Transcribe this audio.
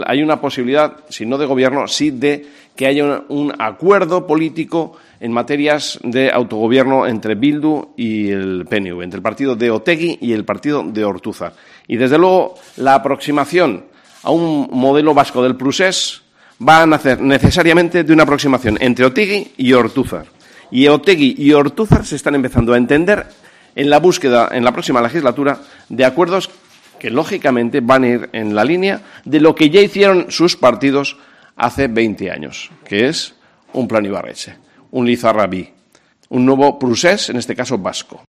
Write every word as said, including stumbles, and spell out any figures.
Hay una posibilidad, si no de gobierno, sí de que haya un, un acuerdo político en materias de autogobierno entre Bildu y el P N V, entre el partido de Otegi y el partido de Ortúzar. Y, desde luego, la aproximación a un modelo vasco del procés va a nacer necesariamente de una aproximación entre Otegi y Ortúzar. Y Otegi y Ortúzar se están empezando a entender en la búsqueda, en la próxima legislatura, de acuerdos que, lógicamente, van a ir en la línea de lo que ya hicieron sus partidos hace veinte años, que es un plan Ibarretxe, un Lizarra bi, un nuevo procés, en este caso vasco.